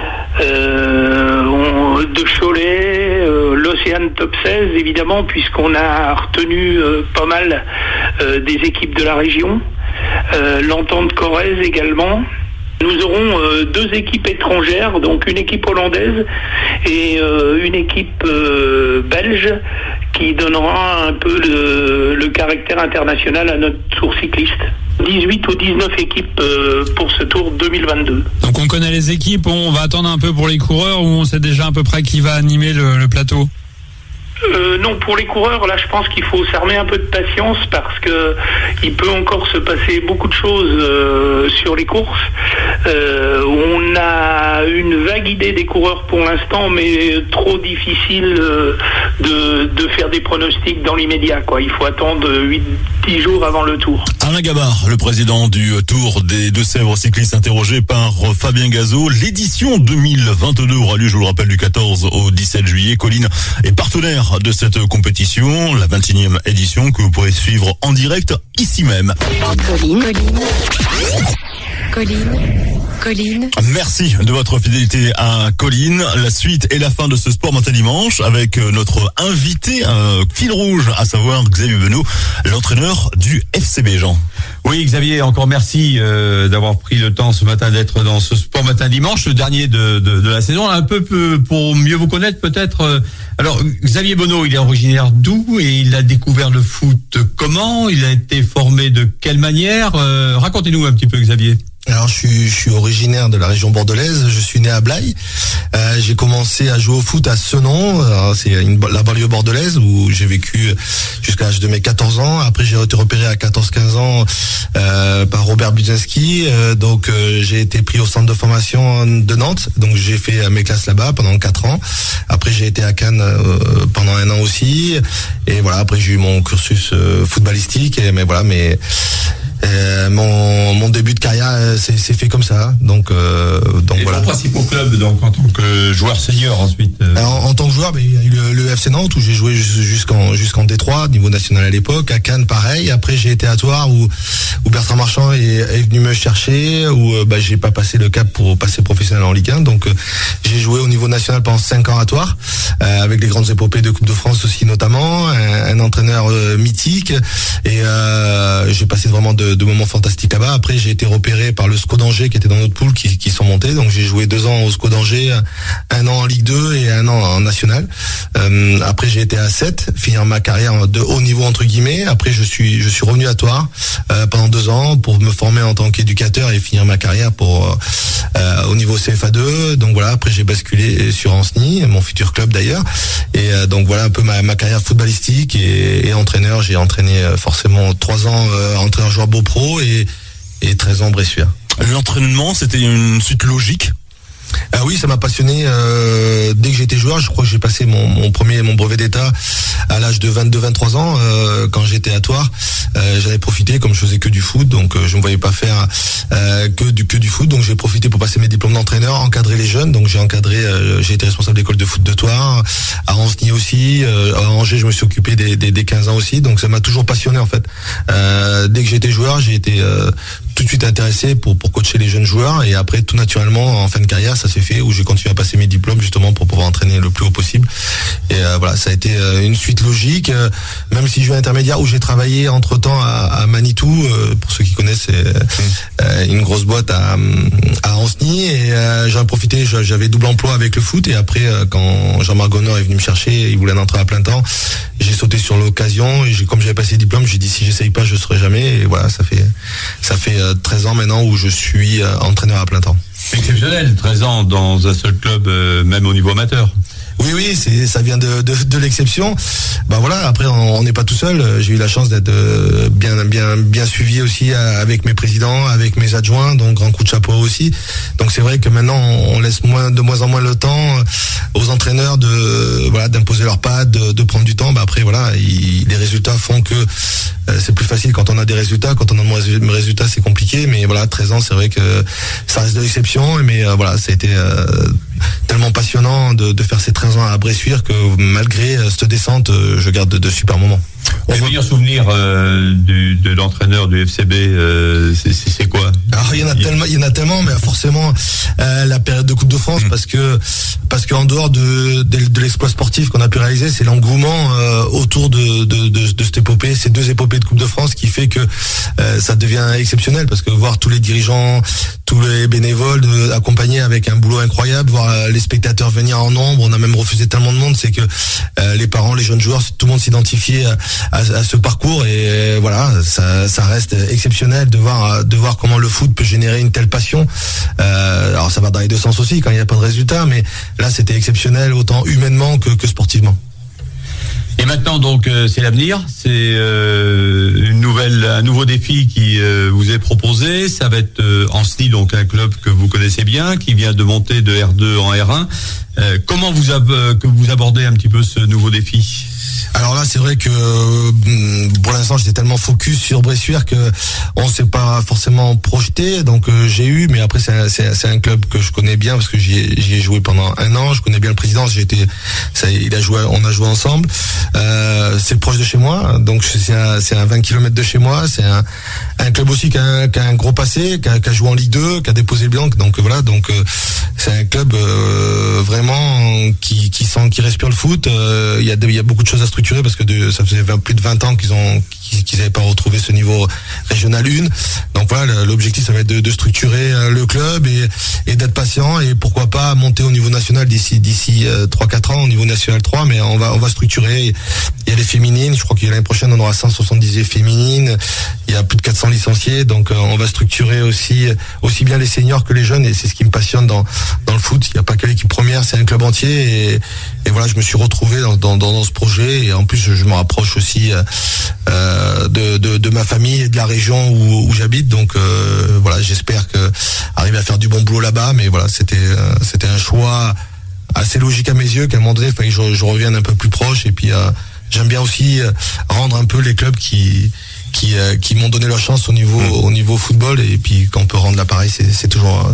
S8: euh, on, de Cholet, euh, l'Océane Top seize évidemment, puisqu'on a retenu euh, pas mal euh, des équipes de la région. Euh, l'Entente Corrèze également. Nous aurons euh, deux équipes étrangères, donc une équipe hollandaise et euh, une équipe euh, belge qui donnera un peu le, le caractère international à notre tour cycliste. dix-huit ou dix-neuf équipes euh, pour ce tour deux mille vingt-deux.
S7: Donc on connaît les équipes, on va attendre un peu pour les coureurs ou on sait déjà à peu près qui va animer le, le plateau?
S8: Euh, non, pour les coureurs, là, je pense qu'il faut s'armer un peu de patience parce que il peut encore se passer beaucoup de choses euh, sur les courses. Euh, on a une vague idée des coureurs pour l'instant, mais trop difficile euh, de, de faire des pronostics dans l'immédiat, quoi. Il faut attendre huit dix jours avant le tour.
S1: Alain Gabard, le président du Tour des Deux-Sèvres cyclistes, interrogé par Fabien Gazot. L'édition deux mille vingt-deux aura lieu, je vous le rappelle, du quatorze au dix-sept juillet. Colline est partenaire de cette compétition, la vingt et unième édition que vous pourrez suivre en direct ici même.
S3: Colline, Colline, Colline, Colline.
S1: Merci de votre fidélité à Colline. La suite et la fin de ce Sport Matin Dimanche avec notre invité, un fil rouge, à savoir Xavier Benoît, l'entraîneur du F C B, Jean.
S4: Oui, Xavier, encore merci euh, d'avoir pris le temps ce matin d'être dans ce Sport Matin Dimanche, le dernier de, de, de la saison. Un peu, peu pour mieux vous connaître peut-être. Euh, alors, Xavier Bonneau, il est originaire d'où et il a découvert le foot comment? Il a été formé de quelle manière? euh, Racontez-nous un petit peu, Xavier.
S2: Alors je suis, je suis originaire de la région bordelaise, je suis né à Blaye. Euh, j'ai commencé à jouer au foot à Senon, alors c'est une, la banlieue bordelaise où j'ai vécu jusqu'à l'âge de mes quatorze ans. Après j'ai été repéré à quatorze quinze ans euh, par Robert Budzinski, euh, donc euh, j'ai été pris au centre de formation de Nantes, donc j'ai fait mes classes là-bas pendant quatre ans. Après j'ai été à Cannes euh, pendant un an aussi, et voilà, après j'ai eu mon cursus euh, footballistique, et, mais voilà, mais Euh, mon, mon début de carrière euh, c'est fait comme ça, donc euh, donc
S4: et
S2: voilà.
S4: Vos principaux clubs donc en tant que joueur senior ensuite. Euh...
S2: Alors, en tant que joueur, ben, il y a eu le, le F C Nantes où j'ai joué jusqu'en jusqu'en D trois, niveau national à l'époque. À Cannes, pareil. Après, j'ai été à Thouars où où Bertrand Marchand est, est venu me chercher, où euh, bah, j'ai pas passé le cap pour passer professionnel en Ligue un. Donc euh, j'ai joué au niveau national pendant cinq ans à Thouars, euh, avec les grandes épopées de Coupe de France aussi notamment. Un, un entraîneur euh, mythique, et euh, j'ai passé vraiment de de, de moments fantastiques là-bas. Après, j'ai été repéré par le S C O d'Angers qui était dans notre poule, qui, qui sont montés. Donc j'ai joué deux ans au S C O d'Angers, un an en Ligue deux et un an en National. Euh, après, j'ai été à sept, finir ma carrière de haut niveau entre guillemets. Après, je suis je suis revenu à Thouars euh, pendant deux ans pour me former en tant qu'éducateur et finir ma carrière pour euh, au niveau C F A deux. Donc voilà. Après, j'ai basculé sur Ancenis, mon futur club d'ailleurs. Et euh, donc voilà un peu ma, ma carrière footballistique et, et entraîneur. J'ai entraîné euh, forcément trois ans euh, entraîneur joueur beau pro et, et treize ans Bressuire.
S1: L'entraînement, c'était une suite logique?
S2: Ah oui, ça m'a passionné euh, dès que j'étais joueur. Je crois que j'ai passé mon, mon premier mon brevet d'état à l'âge de vingt-deux vingt-trois ans euh, quand j'étais à Thouars. Euh, j'avais profité, comme je faisais que du foot, donc euh, je ne voyais pas faire euh, que du que du foot, donc j'ai profité pour passer mes diplômes d'entraîneur, encadrer les jeunes. Donc j'ai encadré, euh, j'ai été responsable d'école de foot de Thouars, à Ancenis aussi, euh, à Angers je me suis occupé des, des, des quinze ans aussi. Donc ça m'a toujours passionné en fait. Euh, dès que j'étais joueur, j'ai été euh, tout de suite intéressé pour pour coacher les jeunes joueurs, et après tout naturellement en fin de carrière ça s'est fait, où j'ai continué à passer mes diplômes justement pour pouvoir entraîner le plus haut possible. Et euh, voilà, ça a été euh, une suite logique, euh, même si je suis intermédiaire où j'ai travaillé entre temps à, à Manitou, euh, pour ceux qui connaissent, c'est euh, une grosse boîte à, à Ancenis, et euh, j'en ai profité, j'avais double emploi avec le foot, et après euh, quand Jean-Marc Gonor est venu me chercher, il voulait un entraîneur à plein temps, j'ai sauté sur l'occasion, et j'ai, comme j'avais passé le diplôme, j'ai dit si j'essaye pas je serai jamais, et voilà, ça fait ça fait euh, treize ans maintenant où je suis euh, entraîneur à plein temps.
S4: Exceptionnel, treize ans dans un seul club, euh, même au niveau amateur.
S2: Oui, oui, c'est, ça vient de, de, de l'exception. Bah voilà, après on n'est pas tout seul. J'ai eu la chance d'être bien, bien, bien suivi aussi avec mes présidents, avec mes adjoints, donc grand coup de chapeau aussi. Donc c'est vrai que maintenant on laisse moins, de moins en moins le temps aux entraîneurs de, voilà, d'imposer leurs pattes, de, de prendre du temps. Bah après voilà, il, les résultats font que euh, c'est plus facile quand on a des résultats. Quand on a moins de résultats, c'est compliqué. Mais voilà, treize ans, c'est vrai que ça reste de l'exception. Mais euh, voilà, ça a été euh, tellement passionnant de, de faire ces treize ans à Bressuire que malgré cette descente, je garde de, de super moments.
S4: Le meilleur souvenir euh, du, de l'entraîneur du F C B, euh, c'est, c'est, c'est quoi?
S2: Alors il y en a il... tellement, il y en a tellement, mais forcément euh, la période de Coupe de France, mmh. parce que parce qu'en dehors de, de de l'exploit sportif qu'on a pu réaliser, c'est l'engouement euh, autour de, de de de cette épopée, ces deux épopées de Coupe de France, qui fait que euh, ça devient exceptionnel, parce que voir tous les dirigeants, tous les bénévoles de, accompagnés avec un boulot incroyable, voir euh, les spectateurs venir en nombre, on a même refusé tellement de monde, c'est que euh, les parents, les jeunes joueurs, tout le monde s'identifiait à, à, à ce parcours, et voilà, ça, ça reste exceptionnel de voir, de voir comment le foot peut générer une telle passion. Euh, alors ça va dans les deux sens aussi quand il n'y a pas de résultat, mais là c'était exceptionnel autant humainement que, que sportivement.
S4: Et maintenant donc euh, c'est l'avenir, c'est euh, une nouvelle, un nouveau défi qui euh, vous est proposé. Ça va être euh, Ancenis, donc un club que vous connaissez bien, qui vient de monter de R deux en R un. Euh, comment vous ab- que vous abordez un petit peu ce nouveau défi?
S2: Alors là, c'est vrai que pour l'instant, j'étais tellement focus sur Bressuire que on s'est pas forcément projeté. Donc euh, j'ai eu, mais après c'est un, c'est, c'est un club que je connais bien parce que j'y ai, j'y ai joué pendant un an. Je connais bien le président. J'ai été, ça, il a joué, on a joué ensemble. Euh, c'est proche de chez moi, donc c'est un, c'est à vingt kilomètres de chez moi. C'est un, un club aussi qui a un, qui a un gros passé, qui a, qui a joué en Ligue deux, qui a déposé le bilan. Donc voilà, donc euh, c'est un club euh, vraiment qui, qui sent, qui respire le foot. Euh, il y a, il y a beaucoup de choses à structurer, parce que de, ça faisait vingt, plus de vingt ans qu'ils ont qu'ils n'avaient pas retrouvé ce niveau régional un. Donc voilà, l'objectif ça va être de, de structurer le club et, et d'être patient, et pourquoi pas monter au niveau national d'ici d'ici trois quatre ans, au niveau national trois, mais on va on va structurer. Il y a les féminines, je crois que l'année prochaine on aura cent soixante-dix féminines, il y a plus de quatre cents licenciés, donc on va structurer aussi aussi bien les seniors que les jeunes, et c'est ce qui me passionne dans dans le foot. Il n'y a pas que l'équipe première, c'est un club entier, et, et voilà, je me suis retrouvé dans dans, dans ce projet, et en plus je me rapproche aussi euh, de, de de ma famille et de la région où, où j'habite, donc euh, voilà, j'espère que arriver à faire du bon boulot là-bas, mais voilà, c'était euh, c'était un choix assez logique à mes yeux, qu'à un moment donné il fallait que je, je revienne un peu plus proche, et puis euh, j'aime bien aussi euh, rendre un peu les clubs qui qui euh, qui m'ont donné leur chance au niveau mmh. au niveau football, et puis quand on peut rendre l'appareil, c'est c'est toujours toujours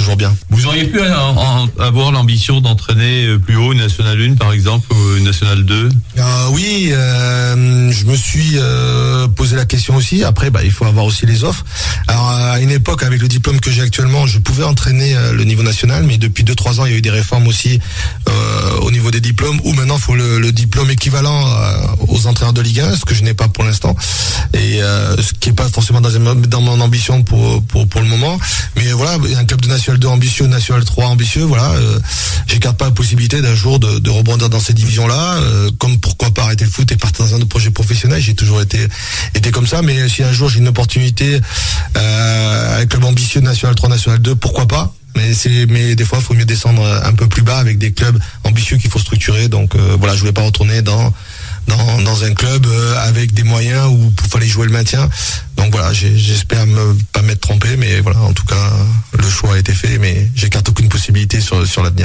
S2: toujours bien.
S4: Vous auriez pu en, en, avoir l'ambition d'entraîner plus haut, une Nationale un par exemple, ou une Nationale deux?
S2: euh, Oui, euh, je me suis euh, posé la question aussi. Après, bah, il faut avoir aussi les offres. Alors, à une époque, avec le diplôme que j'ai actuellement, je pouvais entraîner euh, le niveau national, mais depuis deux trois ans, il y a eu des réformes aussi euh, au niveau des diplômes, où maintenant, il faut le, le diplôme équivalent euh, aux entraîneurs de Ligue un, ce que je n'ai pas pour l'instant, et euh, ce qui n'est pas forcément dans, dans mon ambition pour, pour, pour le moment. Mais voilà, il y a un club de National deux ambitieux, National trois ambitieux, voilà. Euh, j'écarte pas la possibilité d'un jour de, de rebondir dans ces divisions-là, euh, comme pourquoi pas arrêter le foot et partir dans un autre projet professionnel. J'ai toujours été, été comme ça, mais si un jour j'ai une opportunité euh, avec club ambitieux, National trois, National deux, pourquoi pas? Mais c'est, mais des fois, il faut mieux descendre un peu plus bas avec des clubs ambitieux qu'il faut structurer. Donc euh, voilà, je voulais pas retourner dans dans, dans un club euh, avec des moyens où il fallait jouer le maintien. Donc voilà, j'ai, j'espère me pas m'être trompé, mais voilà, en tout cas, le choix a été fait, mais j'écarte aucune possibilité sur sur l'avenir.